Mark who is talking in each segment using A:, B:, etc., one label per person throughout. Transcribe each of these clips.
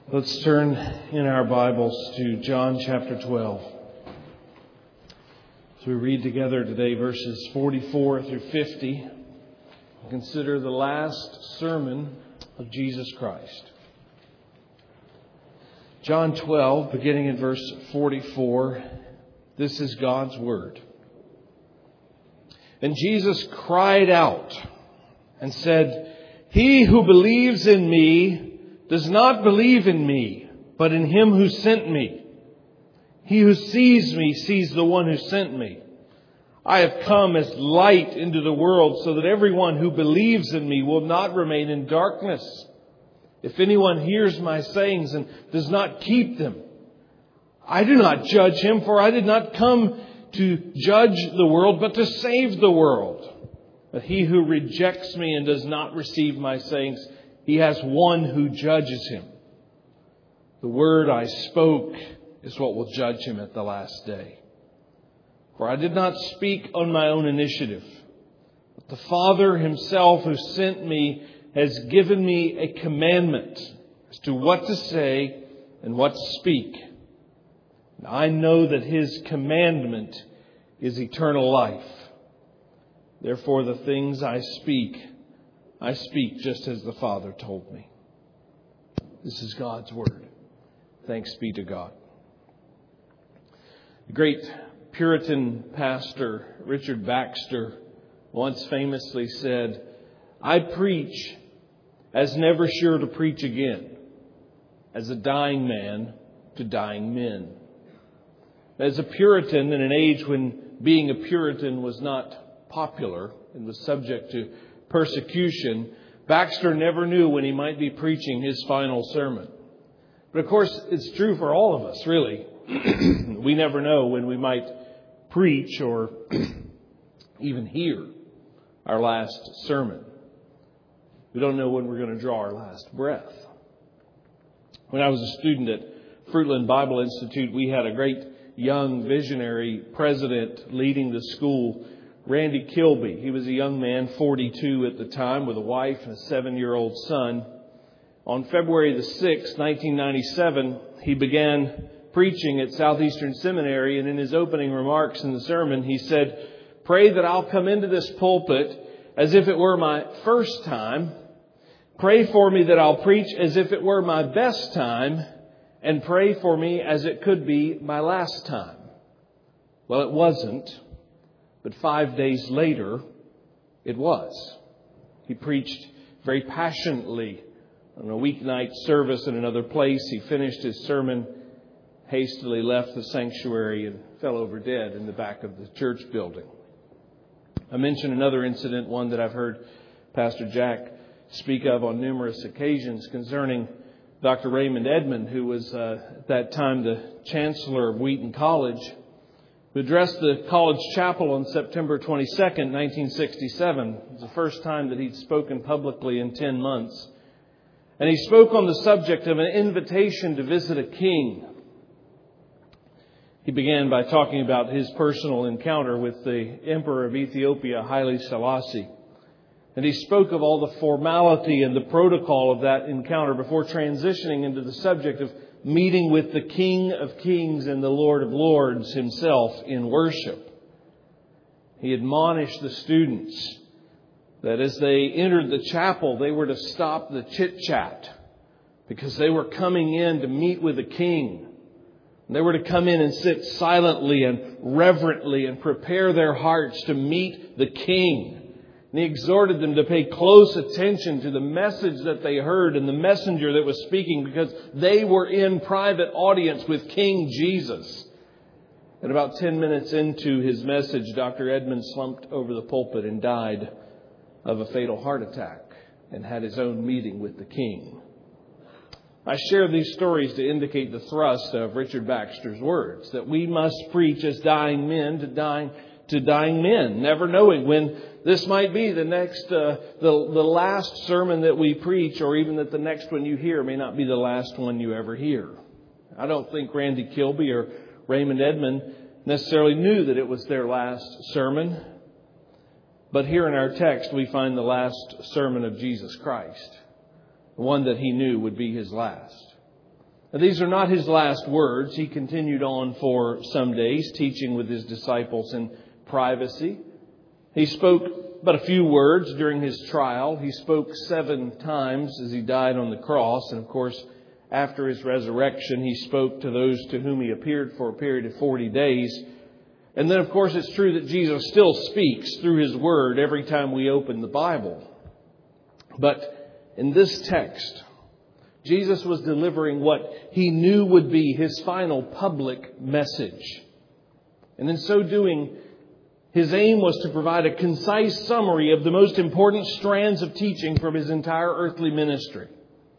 A: Let's turn in our Bibles to John chapter 12. As we read together today verses 44 through 50, and consider the last sermon of Jesus Christ. John 12, beginning in verse 44, this is God's Word. And Jesus cried out and said, "He who believes in me does not believe in me, but in him who sent me. He who sees me sees the one who sent me. I have come as light into the world so that everyone who believes in me will not remain in darkness. If anyone hears my sayings and does not keep them, I do not judge him, for I did not come to judge the world, but to save the world. But he who rejects me and does not receive my sayings, he has one who judges him. The word I spoke is what will judge him at the last day. For I did not speak on my own initiative, but the Father himself who sent me has given me a commandment as to what to say and what to speak. And I know that his commandment is eternal life. Therefore the things I speak just as the Father told me." This is God's Word. Thanks be to God. The great Puritan pastor Richard Baxter once famously said, "I preach as never sure to preach again, as a dying man to dying men." As a Puritan in an age when being a Puritan was not popular and was subject to persecution, Baxter never knew when he might be preaching his final sermon. But of course, it's true for all of us, really. We never know when we might preach or even hear our last sermon. We don't know when we're going to draw our last breath. When I was a student at Fruitland Bible Institute, we had a great young visionary president leading the school, Randy Kilby. He was a young man, 42 at the time, with a wife and a 7-year-old son. On February the 6th, 1997, he began preaching at Southeastern Seminary, and in his opening remarks in the sermon, he said, "Pray that I'll come into this pulpit as if it were my first time. Pray for me that I'll preach as if it were my best time, and pray for me as it could be my last time." Well, it wasn't. But 5 days later, it was. He preached very passionately on a weeknight service in another place. He finished his sermon, hastily left the sanctuary, and fell over dead in the back of the church building. I mentioned another incident, one that I've heard Pastor Jack speak of on numerous occasions, concerning Dr. Raymond Edmond, who was at that time the chancellor of Wheaton College, who addressed the college chapel on September 22nd, 1967. It was the first time that he'd spoken publicly in 10 months. And he spoke on the subject of an invitation to visit a king. He began by talking about his personal encounter with the Emperor of Ethiopia, Haile Selassie. And he spoke of all the formality and the protocol of that encounter before transitioning into the subject of meeting with the King of Kings and the Lord of Lords himself in worship. He admonished the students that as they entered the chapel, they were to stop the chit-chat, because they were coming in to meet with the King. They were to come in and sit silently and reverently and prepare their hearts to meet the King. And he exhorted them to pay close attention to the message that they heard and the messenger that was speaking, because they were in private audience with King Jesus. And about 10 minutes into his message, Dr. Edmond slumped over the pulpit and died of a fatal heart attack and had his own meeting with the King. I share these stories to indicate the thrust of Richard Baxter's words, that we must preach as dying men to dying men, never knowing when this might be the next, the last sermon that we preach, or even that the next one you hear may not be the last one you ever hear. I don't think Randy Kilby or Raymond Edmond necessarily knew that it was their last sermon. But here in our text, we find the last sermon of Jesus Christ, the one that he knew would be his last. Now, these are not his last words. He continued on for some days, teaching with his disciples in privacy. He spoke but a few words during his trial. He spoke 7 times as he died on the cross. And of course, after his resurrection, he spoke to those to whom he appeared for a period of 40 days. And then, of course, it's true that Jesus still speaks through his word every time we open the Bible. But in this text, Jesus was delivering what he knew would be his final public message. And in so doing, his aim was to provide a concise summary of the most important strands of teaching from his entire earthly ministry.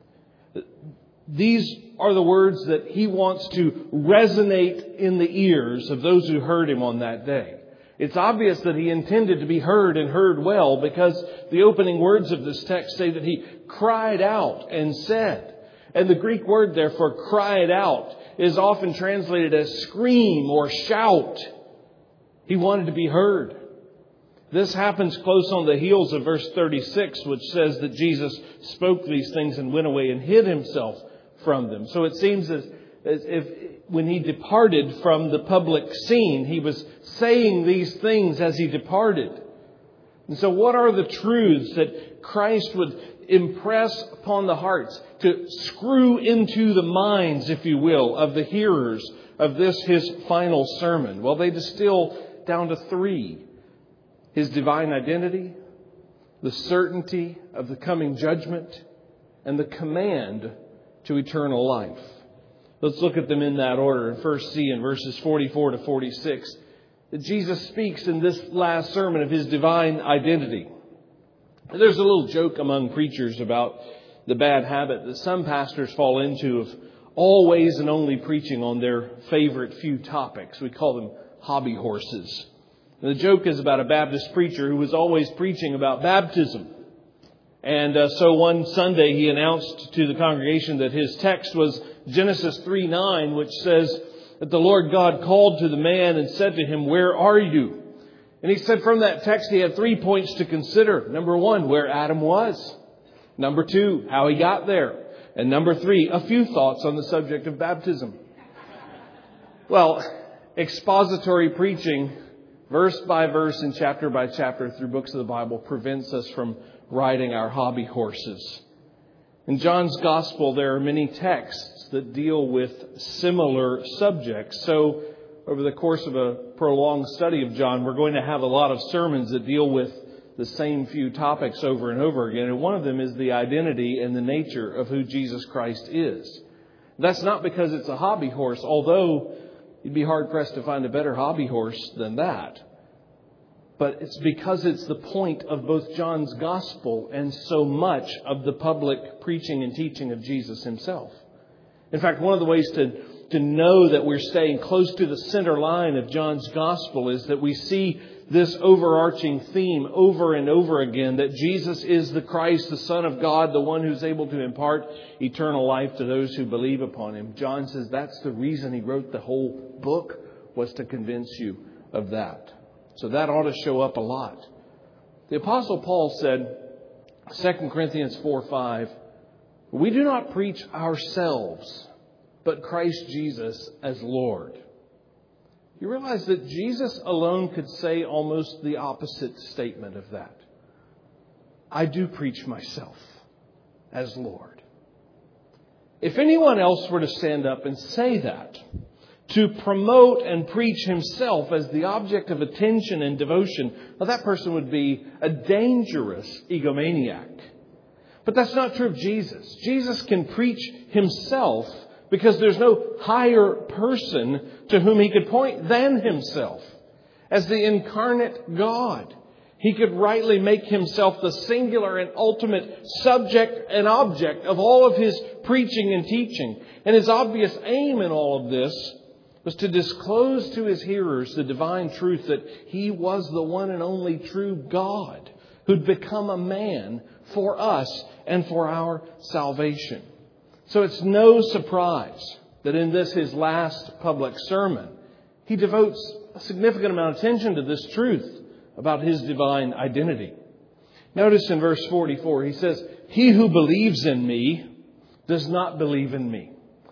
A: These are the words that he wants to resonate in the ears of those who heard him on that day. It's obvious that he intended to be heard and heard well, because the opening words of this text say that he cried out and said. And the Greek word there for cried out is often translated as scream or shout. He wanted to be heard. This happens close on the heels of verse 36, which says that Jesus spoke these things and went away and hid himself from them. So it seems as if when he departed from the public scene, he was saying these things as he departed. And so what are the truths that Christ would impress upon the hearts, to screw into the minds, if you will, of the hearers of this, his final sermon? Well, they distill down to 3. His divine identity, the certainty of the coming judgment, and the command to eternal life. Let's look at them in that order. And first see in verses 44 to 46 that Jesus speaks in this last sermon of his divine identity. And there's a little joke among preachers about the bad habit that some pastors fall into of always and only preaching on their favorite few topics. We call them hobby horses. And the joke is about a Baptist preacher who was always preaching about baptism. And so one Sunday he announced to the congregation that his text was Genesis 3:9, which says that the Lord God called to the man and said to him, "Where are you?" And he said from that text he had 3 points to consider. Number 1, where Adam was. Number 2, how he got there. And number 3, a few thoughts on the subject of baptism. Well, expository preaching, verse by verse and chapter by chapter through books of the Bible, prevents us from riding our hobby horses. In John's Gospel, there are many texts that deal with similar subjects. So over the course of a prolonged study of John, we're going to have a lot of sermons that deal with the same few topics over and over again. And one of them is the identity and the nature of who Jesus Christ is. That's not because it's a hobby horse, although you'd be hard-pressed to find a better hobby horse than that. But it's because it's the point of both John's Gospel and so much of the public preaching and teaching of Jesus himself. In fact, one of the ways to know that we're staying close to the center line of John's Gospel is that we see this overarching theme over and over again, that Jesus is the Christ, the Son of God, the one who's able to impart eternal life to those who believe upon him. John says that's the reason he wrote the whole book, was to convince you of that. So that ought to show up a lot. The Apostle Paul said, 2 Corinthians 4:5, "We do not preach ourselves, but Christ Jesus as Lord." You realize that Jesus alone could say almost the opposite statement of that. I do preach myself as Lord. If anyone else were to stand up and say that, to promote and preach himself as the object of attention and devotion, well, that person would be a dangerous egomaniac. But that's not true of Jesus. Jesus can preach himself because there's no higher person to whom he could point than himself. As the incarnate God, he could rightly make himself the singular and ultimate subject and object of all of his preaching and teaching. And his obvious aim in all of this was to disclose to his hearers the divine truth that he was the one and only true God who'd become a man for us and for our salvation. So it's no surprise that in this, his last public sermon, he devotes a significant amount of attention to this truth about his divine identity. Notice in verse 44, he says, "He who believes in me does not believe in me."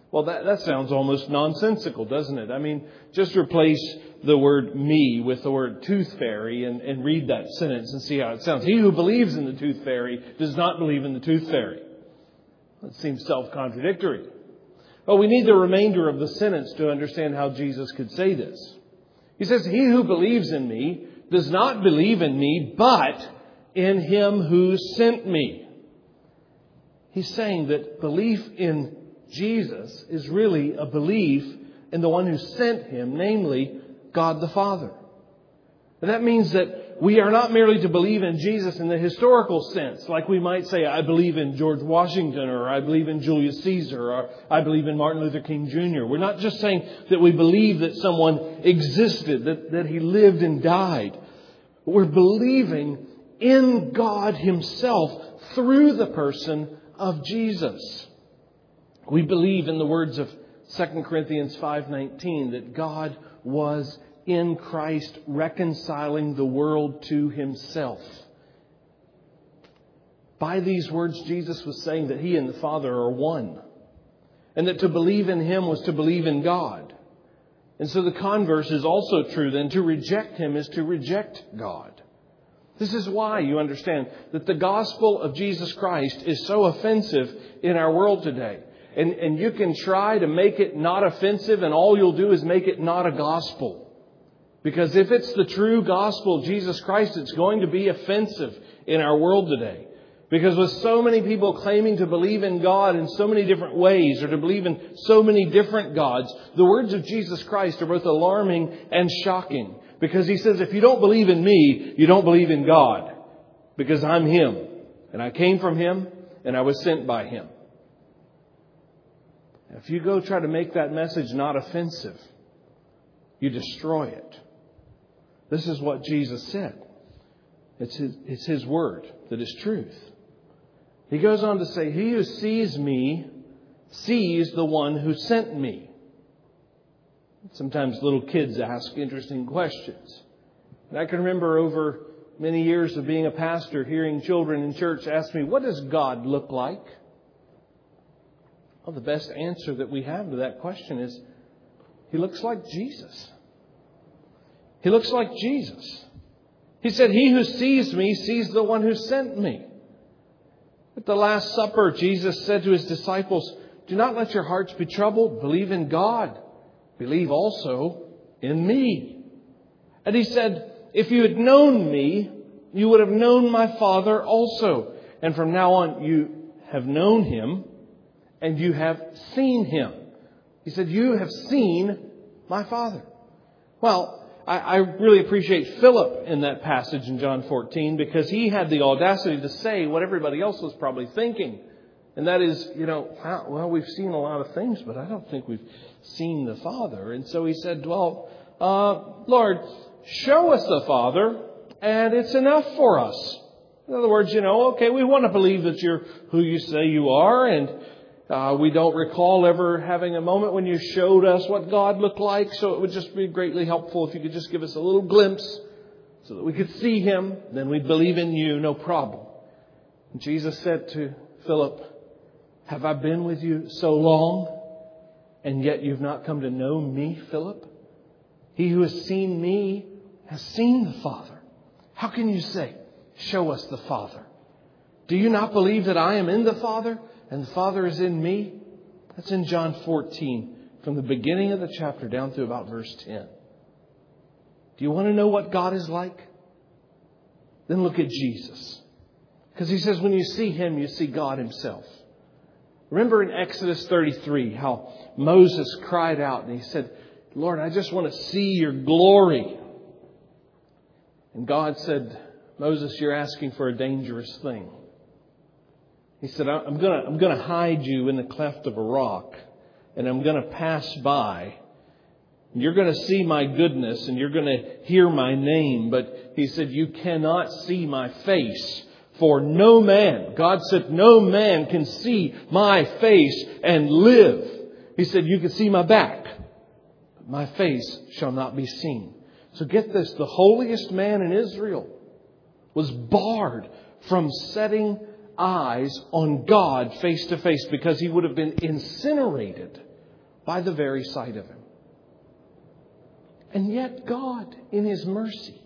A: Well, that sounds almost nonsensical, doesn't it? I mean, just replace the word me with the word tooth fairy and read that sentence and see how it sounds. He who believes in the tooth fairy does not believe in the tooth fairy. That seems self-contradictory. Well, we need the remainder of the sentence to understand how Jesus could say this. He says, he who believes in me does not believe in me, but in him who sent me. He's saying that belief in Jesus is really a belief in the one who sent him, namely God the Father. And that means that we are not merely to believe in Jesus in the historical sense, like we might say, I believe in George Washington, or I believe in Julius Caesar, or I believe in Martin Luther King Jr. We're not just saying that we believe that someone existed, that he lived and died. We're believing in God himself through the person of Jesus. We believe, in the words of 2 Corinthians 5:19, that God was in Christ reconciling the world to himself. By these words, Jesus was saying that he and the Father are one, and that to believe in him was to believe in God. And so the converse is also true then. To reject him is to reject God. This is why, you understand, that the gospel of Jesus Christ is so offensive in our world today. And you can try to make it not offensive, and all you'll do is make it not a gospel. Because if it's the true gospel of Jesus Christ, it's going to be offensive in our world today. Because with so many people claiming to believe in God in so many different ways, or to believe in so many different gods, the words of Jesus Christ are both alarming and shocking. Because he says, if you don't believe in me, you don't believe in God. Because I'm him. And I came from him, and I was sent by him. If you go try to make that message not offensive, you destroy it. This is what Jesus said. It's his word that is truth. He goes on to say, he who sees me sees the one who sent me. Sometimes little kids ask interesting questions. And I can remember over many years of being a pastor, hearing children in church ask me, what does God look like? Well, the best answer that we have to that question is, he looks like Jesus. He looks like Jesus. He said, he who sees me sees the one who sent me. At the Last Supper, Jesus said to his disciples, do not let your hearts be troubled. Believe in God. Believe also in me. And he said, if you had known me, you would have known my Father also. And from now on, you have known him and you have seen him. He said, you have seen my Father. Well, I really appreciate Philip in that passage in John 14, because he had the audacity to say what everybody else was probably thinking. And that is, well, we've seen a lot of things, but I don't think we've seen the Father. And so he said, well, Lord, show us the Father, and it's enough for us. In other words, okay, we want to believe that you're who you say you are, and we don't recall ever having a moment when you showed us what God looked like, so it would just be greatly helpful if you could just give us a little glimpse so that we could see him. Then we'd believe in you, no problem. And Jesus said to Philip, have I been with you so long, and yet you've not come to know me, Philip? He who has seen me has seen the Father. How can you say, show us the Father? Do you not believe that I am in the Father and the Father is in me? That's in John 14, from the beginning of the chapter down to about verse 10. Do you want to know what God is like? Then look at Jesus. Because he says when you see him, you see God himself. Remember in Exodus 33 how Moses cried out and he said, Lord, I just want to see your glory. And God said, Moses, you're asking for a dangerous thing. He said, I'm going to hide you in the cleft of a rock, and I'm going to pass by. And you're going to see my goodness, and you're going to hear my name. But he said, you cannot see my face, for no man, God said, no man can see my face and live. He said, you can see my back, but my face shall not be seen. So get this, the holiest man in Israel was barred from setting eyes on God face to face, because he would have been incinerated by the very sight of Him. And yet God, in His mercy,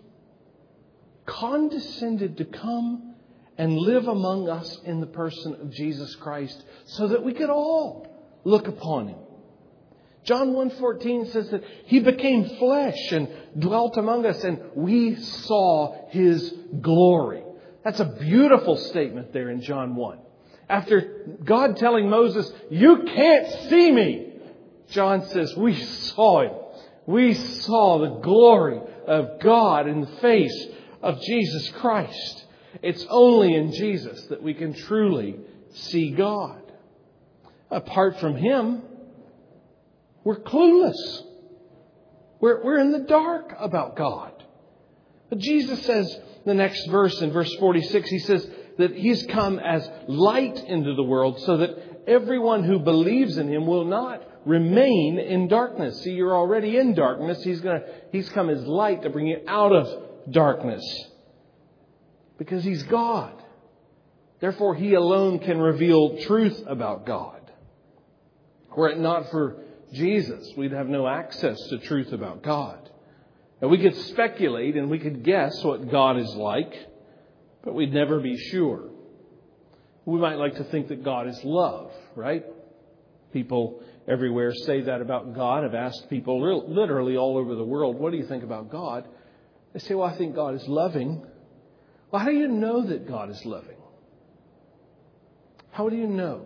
A: condescended to come and live among us in the person of Jesus Christ so that we could all look upon Him. John 1:14 says that He became flesh and dwelt among us, and we saw His glory. That's a beautiful statement there in John 1. After God telling Moses, "You can't see me," John says, we saw Him. We saw the glory of God in the face of Jesus Christ. It's only in Jesus that we can truly see God. Apart from Him, we're clueless. We're in the dark about God. But Jesus says, the next verse, in verse 46, He says that He's come as light into the world so that everyone who believes in Him will not remain in darkness. See, you're already in darkness. He's come as light to bring you out of darkness. Because He's God. Therefore, He alone can reveal truth about God. Were it not for Jesus, we'd have no access to truth about God. And we could speculate and we could guess what God is like, but we'd never be sure. We might like to think that God is love, right? People everywhere say that about God. I've asked people literally all over the world, what do you think about God? They say, well, I think God is loving. Well, how do you know that God is loving? How do you know?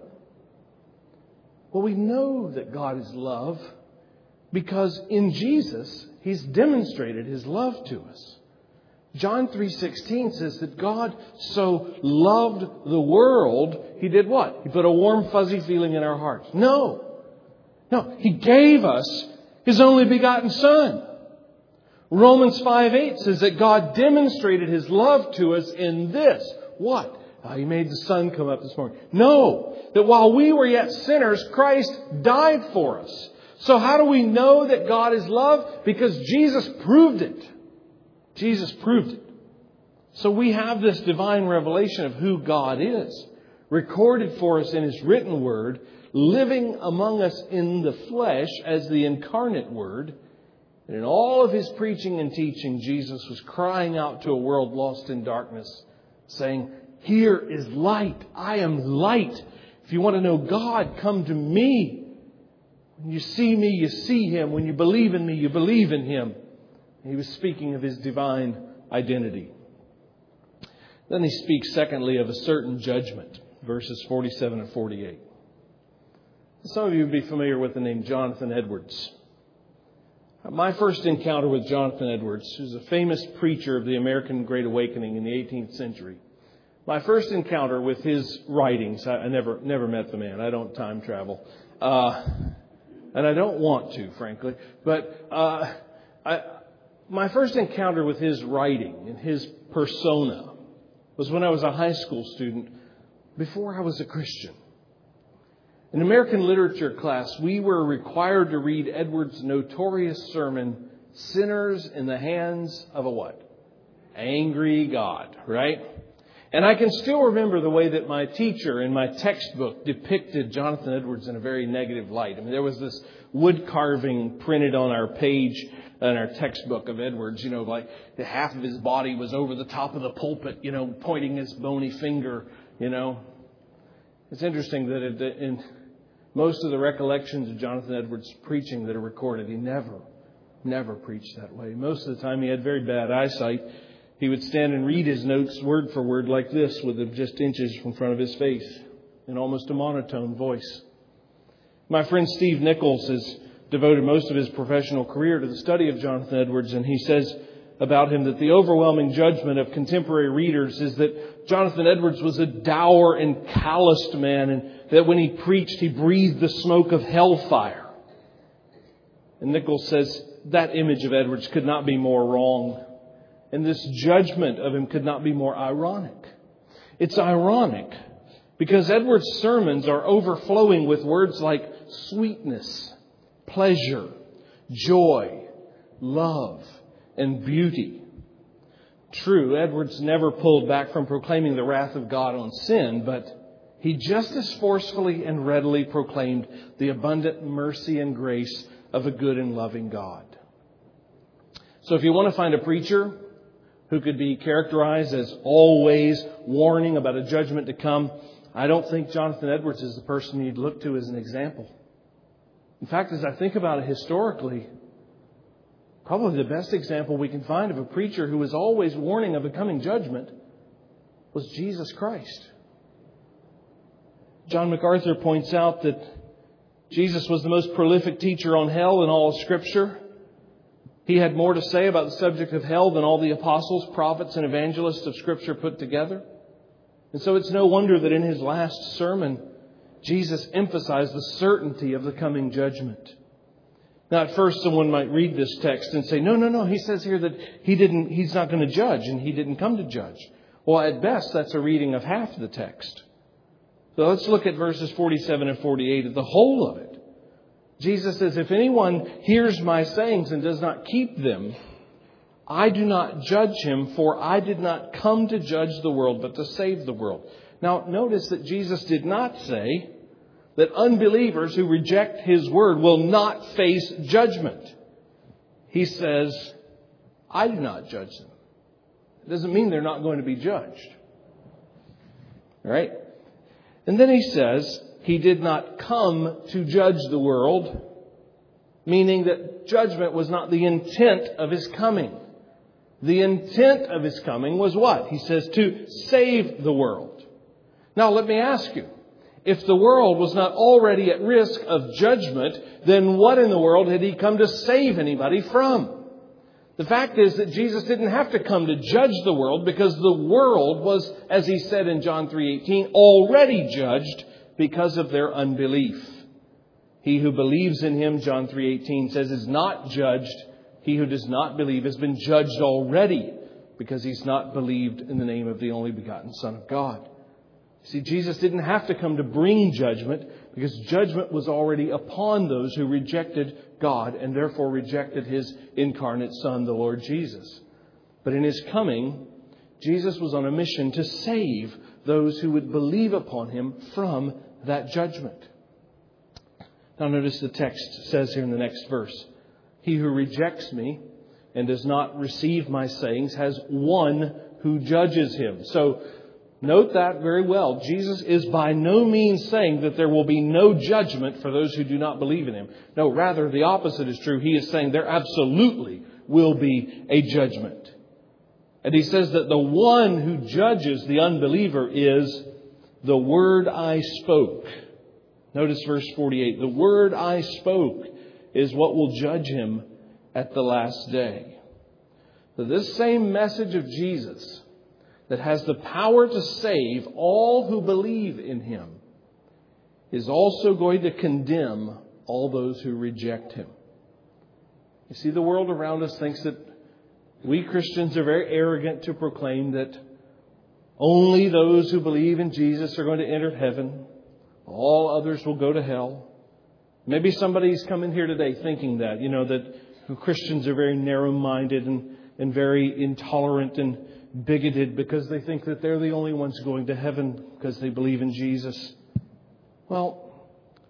A: Well, we know that God is love because in Jesus, He's demonstrated His love to us. John 3:16 says that God so loved the world, He did what? He put a warm, fuzzy feeling in our hearts. No, He gave us His only begotten Son. Romans 5:8 says that God demonstrated His love to us in this. What? He made the sun come up this morning. No, that while we were yet sinners, Christ died for us. So how do we know that God is love? Because Jesus proved it. Jesus proved it. So we have this divine revelation of who God is, recorded for us in His written word, living among us in the flesh as the incarnate Word. And in all of His preaching and teaching, Jesus was crying out to a world lost in darkness, saying, "Here is light. I am light. If you want to know God, come to me. When you see me, you see Him. When you believe in me, you believe in Him." He was speaking of His divine identity. Then He speaks, secondly, of a certain judgment, verses 47 and 48. Some of you would be familiar with the name Jonathan Edwards. My first encounter with Jonathan Edwards, who's a famous preacher of the American Great Awakening in the 18th century. My first encounter with his writings, I never met the man. I don't time travel. And I don't want to, frankly. But my first encounter with his writing and his persona was when I was a high school student, before I was a Christian. In American literature class, we were required to read Edwards' notorious sermon, "Sinners in the Hands of a" what? Angry God, right? And I can still remember the way that my teacher in my textbook depicted Jonathan Edwards in a very negative light. I mean, there was this wood carving printed on our page in our textbook of Edwards, like half of his body was over the top of the pulpit, pointing his bony finger, It's interesting that in most of the recollections of Jonathan Edwards' preaching that are recorded, he never preached that way. Most of the time he had very bad eyesight. He would stand and read his notes word for word like this, with them just inches from front of his face, in almost a monotone voice. My friend Steve Nichols has devoted most of his professional career to the study of Jonathan Edwards, and he says about him that the overwhelming judgment of contemporary readers is that Jonathan Edwards was a dour and calloused man, and that when he preached, he breathed the smoke of hellfire. And Nichols says that image of Edwards could not be more wrong. And this judgment of him could not be more ironic. It's ironic because Edwards' sermons are overflowing with words like sweetness, pleasure, joy, love, and beauty. True, Edwards never pulled back from proclaiming the wrath of God on sin, but He just as forcefully and readily proclaimed the abundant mercy and grace of a good and loving God. So if you want to find a preacher who could be characterized as always warning about a judgment to come, I don't think Jonathan Edwards is the person you'd look to as an example. In fact, as I think about it historically, probably the best example we can find of a preacher who was always warning of a coming judgment was Jesus Christ. John MacArthur points out that Jesus was the most prolific teacher on hell in all of Scripture. He had more to say about the subject of hell than all the apostles, prophets, and evangelists of Scripture put together. And so it's no wonder that in his last sermon, Jesus emphasized the certainty of the coming judgment. Now, at first, someone might read this text and say, no, he says here that he's not going to judge and he didn't come to judge. Well, at best, that's a reading of half the text. So let's look at verses 47 and 48 of the whole of it. Jesus says, if anyone hears my sayings and does not keep them, I do not judge him, for I did not come to judge the world, but to save the world. Now, notice that Jesus did not say that unbelievers who reject His word will not face judgment. He says, I do not judge them. It doesn't mean they're not going to be judged. All right? And then He says, He did not come to judge the world, meaning that judgment was not the intent of His coming. The intent of His coming was what? He says, to save the world. Now, let me ask you, if the world was not already at risk of judgment, then what in the world had He come to save anybody from? The fact is that Jesus didn't have to come to judge the world because the world was, as He said in John 3:18, already judged because of their unbelief. He who believes in Him, John 3:18 says, is not judged. He who does not believe has been judged already because he's not believed in the name of the only begotten Son of God. See, Jesus didn't have to come to bring judgment because judgment was already upon those who rejected God and therefore rejected His incarnate Son, the Lord Jesus. But in His coming, Jesus was on a mission to save those who would believe upon Him from that judgment. Now notice the text says here in the next verse, he who rejects me and does not receive my sayings has one who judges him. So note that very well. Jesus is by no means saying that there will be no judgment for those who do not believe in Him. No, rather the opposite is true. He is saying there absolutely will be a judgment. And He says that the one who judges the unbeliever is the word I spoke. Notice verse 48. The word I spoke is what will judge him at the last day. So this same message of Jesus that has the power to save all who believe in Him is also going to condemn all those who reject Him. You see, the world around us thinks that we Christians are very arrogant to proclaim that only those who believe in Jesus are going to enter heaven. All others will go to hell. Maybe somebody's come in here today thinking that, that Christians are very narrow-minded and very intolerant and bigoted because they think that they're the only ones going to heaven because they believe in Jesus. Well,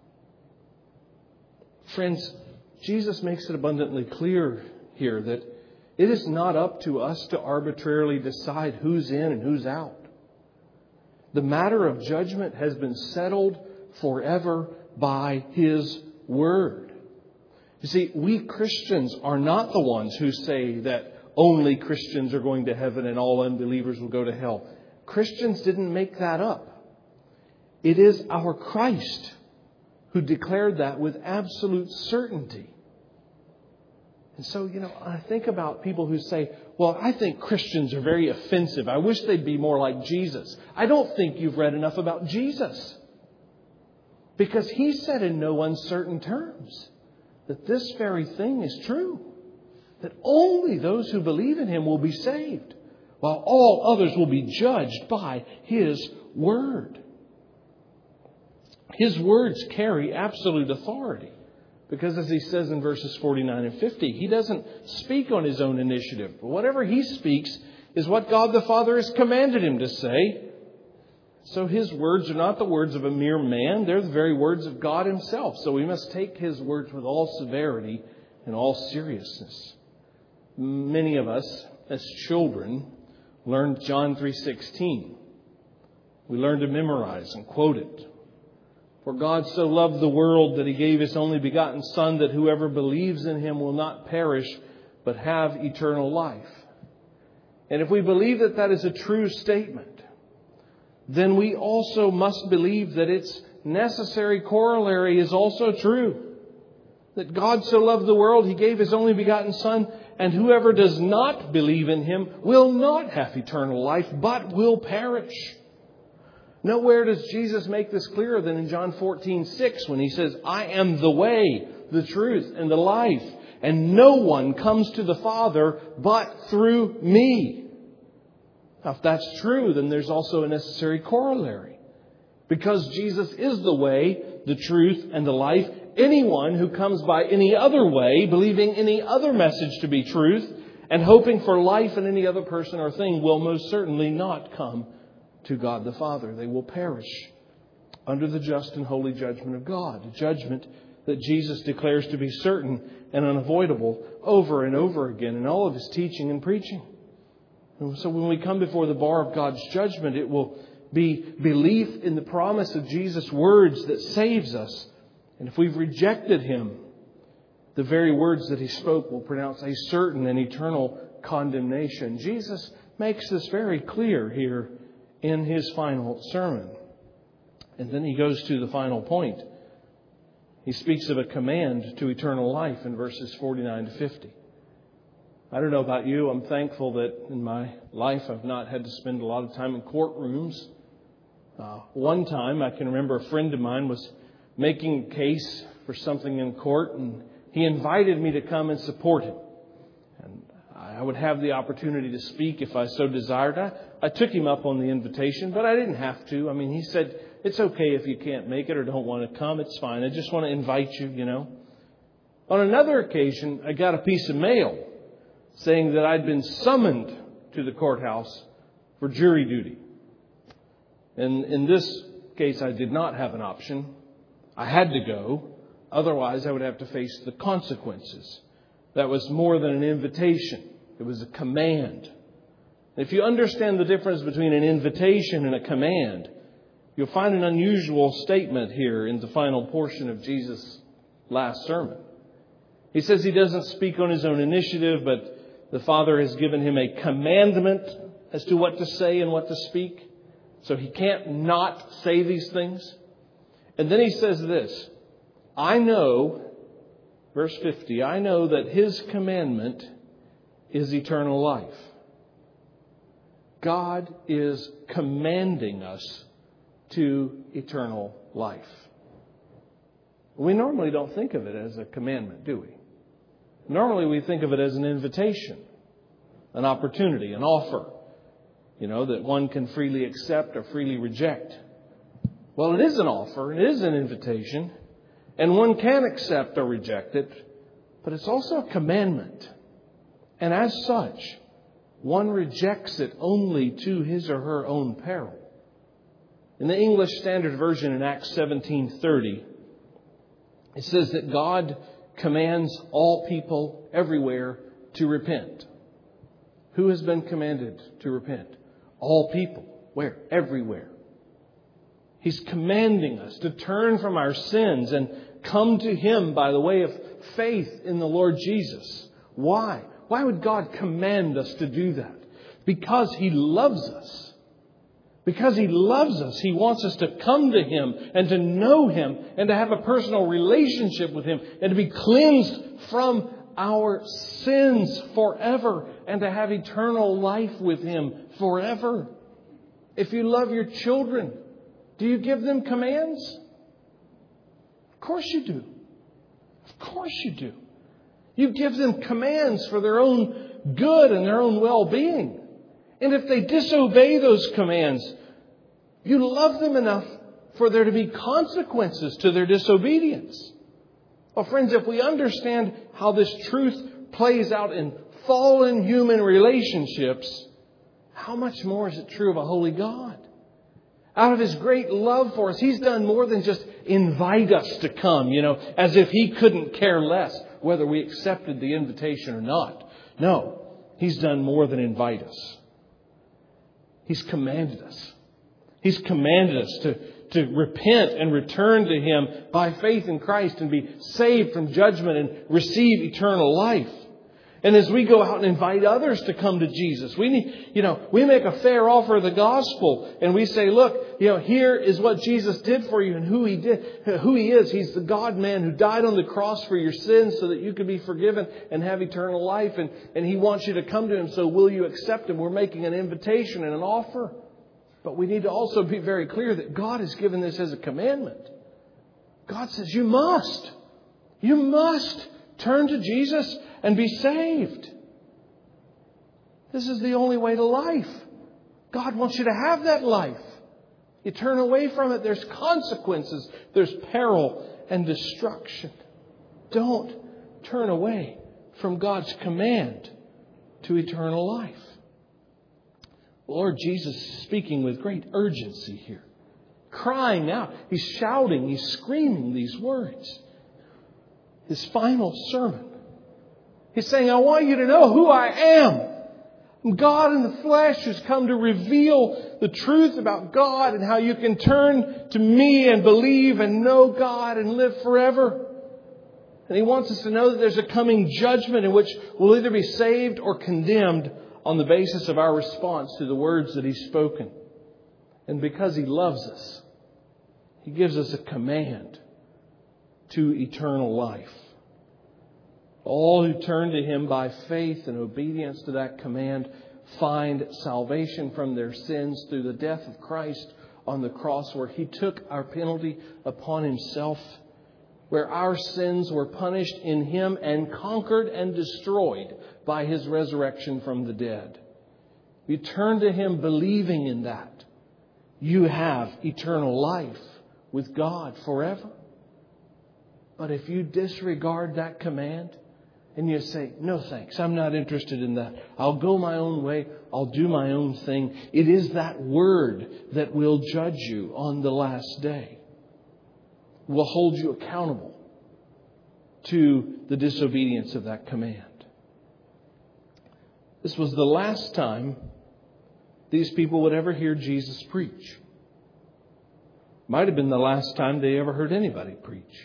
A: friends, Jesus makes it abundantly clear here that it is not up to us to arbitrarily decide who's in and who's out. The matter of judgment has been settled forever by His Word. You see, we Christians are not the ones who say that only Christians are going to heaven and all unbelievers will go to hell. Christians didn't make that up. It is our Christ who declared that with absolute certainty. And so, I think about people who say, well, I think Christians are very offensive. I wish they'd be more like Jesus. I don't think you've read enough about Jesus. Because He said in no uncertain terms that this very thing is true. That only those who believe in Him will be saved, while all others will be judged by His Word. His words carry absolute authority. Because as He says in verses 49 and 50, He doesn't speak on His own initiative. But whatever He speaks is what God the Father has commanded Him to say. So His words are not the words of a mere man. They're the very words of God Himself. So we must take His words with all severity and all seriousness. Many of us, as children, learned John 3:16. We learned to memorize and quote it. For God so loved the world that He gave His only begotten Son, that whoever believes in Him will not perish, but have eternal life. And if we believe that that is a true statement, then we also must believe that its necessary corollary is also true. That God so loved the world, He gave His only begotten Son, and whoever does not believe in Him will not have eternal life, but will perish. Nowhere does Jesus make this clearer than in John 14:6, when He says, I am the way, the truth, and the life, and no one comes to the Father but through me. Now, if that's true, then there's also a necessary corollary. Because Jesus is the way, the truth, and the life, anyone who comes by any other way, believing any other message to be truth, and hoping for life in any other person or thing, will most certainly not come to God the Father. They will perish under the just and holy judgment of God. A judgment that Jesus declares to be certain and unavoidable over and over again in all of His teaching and preaching. And so when we come before the bar of God's judgment, it will be belief in the promise of Jesus' words that saves us. And if we've rejected Him, the very words that He spoke will pronounce a certain and eternal condemnation. Jesus makes this very clear here in His final sermon. And then He goes to the final point. He speaks of a command to eternal life in verses 49 to 50. I don't know about you. I'm thankful that in my life I've not had to spend a lot of time in courtrooms. One time I can remember a friend of mine was making a case for something in court, and he invited me to come and support him. And I would have the opportunity to speak if I so desired. I took him up on the invitation, but I didn't have to. I mean, he said, it's okay if you can't make it or don't want to come. It's fine. I just want to invite you, you know. On another occasion, I got a piece of mail saying that I'd been summoned to the courthouse for jury duty. And in this case, I did not have an option. I had to go. Otherwise, I would have to face the consequences. That was more than an invitation. It was a command. If you understand the difference between an invitation and a command, you'll find an unusual statement here in the final portion of Jesus' last sermon. He says He doesn't speak on His own initiative, but the Father has given Him a commandment as to what to say and what to speak. So He can't not say these things. And then He says this, I know, verse 50, I know that His commandment is eternal life. God is commanding us to eternal life. We normally don't think of it as a commandment, do we? Normally we think of it as an invitation, an opportunity, an offer, that one can freely accept or freely reject. Well, it is an offer, it is an invitation, and one can accept or reject it, but it's also a commandment. And as such, one rejects it only to his or her own peril. In the English Standard Version in Acts 17:30, it says that God commands all people everywhere to repent. Who has been commanded to repent? All people. Where? Everywhere. He's commanding us to turn from our sins and come to Him by the way of faith in the Lord Jesus. Why? Why would God command us to do that? Because He loves us. Because He loves us, He wants us to come to Him and to know Him and to have a personal relationship with Him and to be cleansed from our sins forever and to have eternal life with Him forever. If you love your children, do you give them commands? Of course you do. Of course you do. You give them commands for their own good and their own well-being. And if they disobey those commands, you love them enough for there to be consequences to their disobedience. Well, friends, if we understand how this truth plays out in fallen human relationships, how much more is it true of a holy God? Out of His great love for us, He's done more than just invite us to come, as if He couldn't care less whether we accepted the invitation or not. No, He's done more than invite us. He's commanded us. He's commanded us to repent and return to Him by faith in Christ and be saved from judgment and receive eternal life. And as we go out and invite others to come to Jesus, we make a fair offer of the gospel and we say, look, here is what Jesus did for you and who He is. He's the God-man who died on the cross for your sins so that you could be forgiven and have eternal life. And He wants you to come to Him. So will you accept Him? We're making an invitation and an offer. But we need to also be very clear that God has given this as a commandment. God says you must turn to Jesus and be saved. This is the only way to life. God wants you to have that life. You turn away from it, there's consequences. There's peril and destruction. Don't turn away from God's command to eternal life. Lord Jesus is speaking with great urgency here. Crying out. He's shouting. He's screaming these words. His final sermon. He's saying, I want you to know who I am. God in the flesh who's come to reveal the truth about God and how you can turn to me and believe and know God and live forever. And He wants us to know that there's a coming judgment in which we'll either be saved or condemned on the basis of our response to the words that He's spoken. And because He loves us, He gives us a command to eternal life. All who turn to Him by faith and obedience to that command find salvation from their sins through the death of Christ on the cross, where He took our penalty upon Himself, where our sins were punished in Him and conquered and destroyed by His resurrection from the dead. You turn to Him believing in that. You have eternal life with God forever. But if you disregard that command and you say, no thanks, I'm not interested in that. I'll go my own way. I'll do my own thing. It is that word that will judge you on the last day. Will hold you accountable to the disobedience of that command. This was the last time these people would ever hear Jesus preach. Might have been the last time they ever heard anybody preach.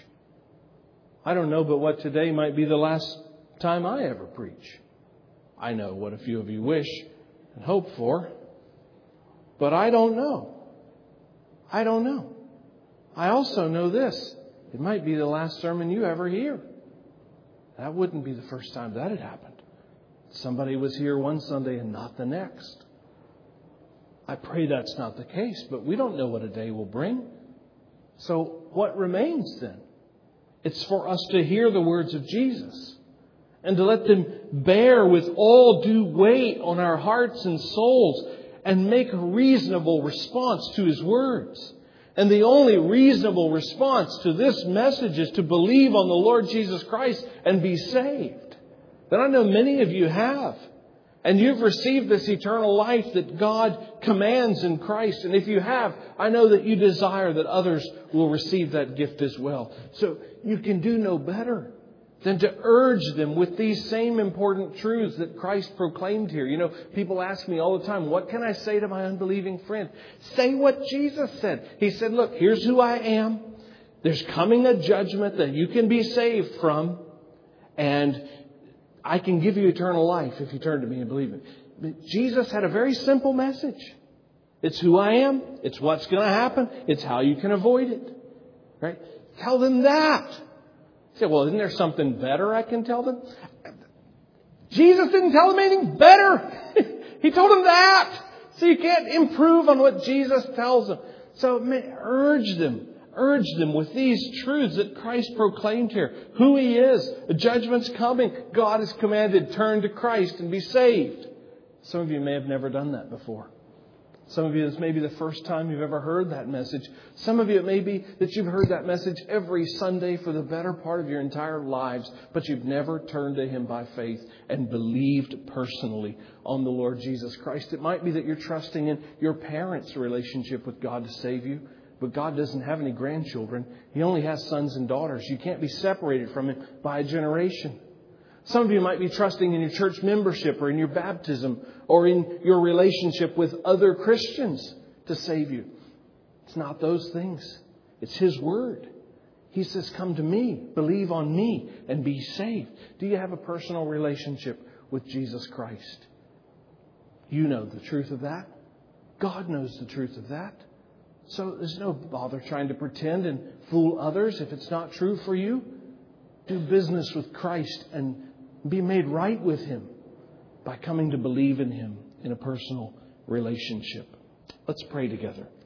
A: I don't know, but what today might be the last time I ever preach. I know what a few of you wish and hope for, but I don't know. I don't know. I also know this. It might be the last sermon you ever hear. That wouldn't be the first time that had happened. Somebody was here one Sunday and not the next. I pray that's not the case, but we don't know what a day will bring. So what remains then? It's for us to hear the words of Jesus and to let them bear with all due weight on our hearts and souls and make a reasonable response to His words. And the only reasonable response to this message is to believe on the Lord Jesus Christ and be saved. That I know many of you have. And you've received this eternal life that God commands in Christ. And if you have, I know that you desire that others will receive that gift as well. So you can do no better than to urge them with these same important truths that Christ proclaimed here. You know, people ask me all the time, what can I say to my unbelieving friend? Say what Jesus said. He said, look, here's who I am. There's coming a judgment that you can be saved from. And I can give you eternal life if you turn to me and believe it. But Jesus had a very simple message. It's who I am. It's what's going to happen. It's how you can avoid it. Right? Tell them that. Say, well, isn't there something better I can tell them? Jesus didn't tell them anything better. He told them that. So you can't improve on what Jesus tells them. So urge them with these truths that Christ proclaimed here. Who He is. The judgment's coming. God has commanded, turn to Christ and be saved. Some of you may have never done that before. Some of you, this may be the first time you've ever heard that message. Some of you, it may be that you've heard that message every Sunday for the better part of your entire lives, but you've never turned to Him by faith and believed personally on the Lord Jesus Christ. It might be that you're trusting in your parents' relationship with God to save you, but God doesn't have any grandchildren. He only has sons and daughters. You can't be separated from Him by a generation. Some of you might be trusting in your church membership or in your baptism or in your relationship with other Christians to save you. It's not those things. It's His Word. He says, come to me, believe on me, and be saved. Do you have a personal relationship with Jesus Christ? You know the truth of that. God knows the truth of that. So there's no bother trying to pretend and fool others if it's not true for you. Do business with Christ and be made right with Him by coming to believe in Him in a personal relationship. Let's pray together.